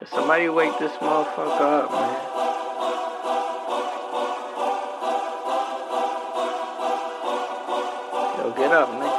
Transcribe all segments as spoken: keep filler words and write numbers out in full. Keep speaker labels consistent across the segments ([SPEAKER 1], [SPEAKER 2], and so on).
[SPEAKER 1] Somebody wake this motherfucker up, man. Yo, get up, man.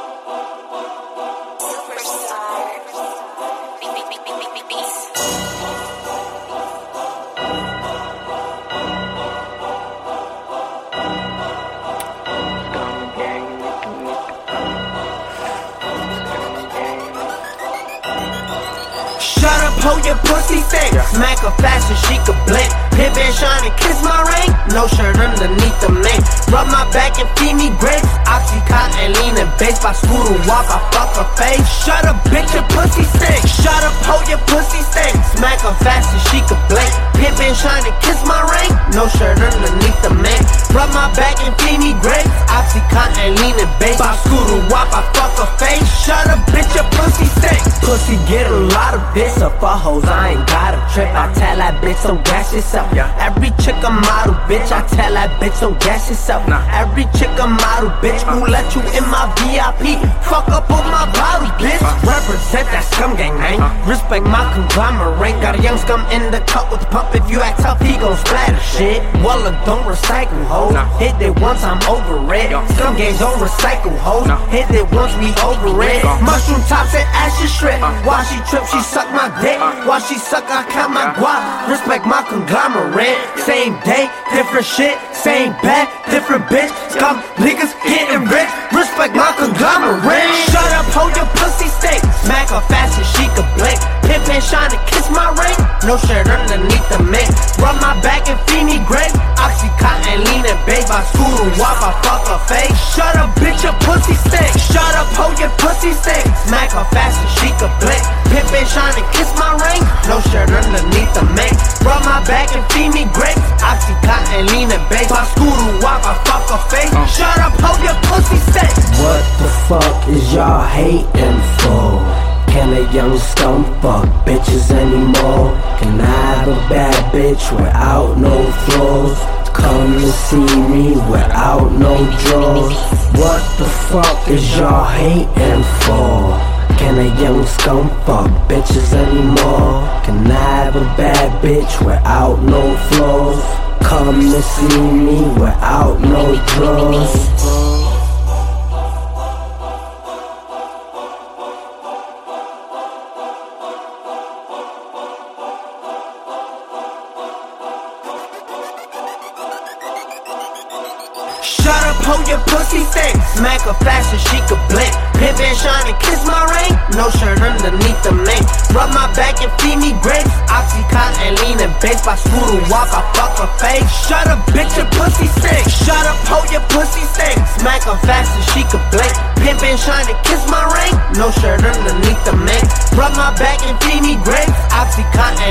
[SPEAKER 2] Shut up, hold your pussy thick. Yeah. Smack her fast so she could blink. Pippin' shine and kiss my ring. No shirt underneath the mink. Rub my back and feed me grapes. Oxycontin, lean and base. By scooter walk, I fuck her face. Shut up, bitch, your pussy stink. Shut up, hold your pussy stink. Smack her fast so she could blink. Pippin' shine and kiss my ring. No shirt underneath the mink. Rub my back and feed me grapes. Oxycontin, lean and base. By scooter walk, I fuck her face. Shut up, bitch, your pussy stink. Pussy get a lot of bits. So for hoes, I ain't got a trip. I tell that bitch, don't gas yourself. Yeah. Every chick a model, bitch. I tell that bitch, don't gas yourself. Nah. Every chick a model, bitch. Who let you in my V I P? Fuck up on my body, bitch. Uh. Represent that scum gang, man. Uh. Respect my conglomerate. Got a young scum in the cup with the pump. If you act tough, he gon' splatter shit. Walla don't recycle, hoes. Nah. Hit it once, I'm over it. Yo. Scum gangs don't recycle, hoes. Nah. Hit it once, we over it. Uh. Mushroom tops and ashes strip. Uh. While she trip, she suck my dick. While she suck, I count my guap. Respect my conglomerate. Same day, different shit. Same bag, different bitch. Scum niggas getting rich. Respect my conglomerate. Shut up, hold your pussy stink. Smack her fast so she could blink. Pippin' shine and kiss my ring. No shirt underneath the mink. Rub my back and feed me grape. Oxycontin, lean and babe. I scooter walk, I fuck her face. Shut up, bitch, your pussy stink. Shut up, hold your pussy stink. Smack her fast so she could blink. Pippin' shine and kiss my ring. No shirt underneath the mink. Rub my back and feed me grapes. Oxycontin, lean and babe. I scooter walk, I fuck her face. uh. Shut up, hold your pussy stink.
[SPEAKER 3] What the fuck is y'all hating for? Can a young scum fuck bitches anymore? Can I have a bad bitch without no flaws? Come and see me without no drawers. What the fuck is y'all hating for? Can a young scum fuck bitches anymore? Can I have a bad bitch without no flaws? Come and see me without no drawers.
[SPEAKER 2] Shut up, hold your pussy stink. Smack her fast so she could blink. Pippin' shine and kiss my ring. No shirt underneath the mink. Rub my back and feed me grapes. Oxycontin, lean and base. By scooter walk, I fuck her face. Shut up, bitch, your pussy stink. Shut up, hold your pussy stink. Smack her fast so she could blink. Pippin' shine and kiss my ring. No shirt underneath the mink. Rub my back and feed me grapes. Oxycontin,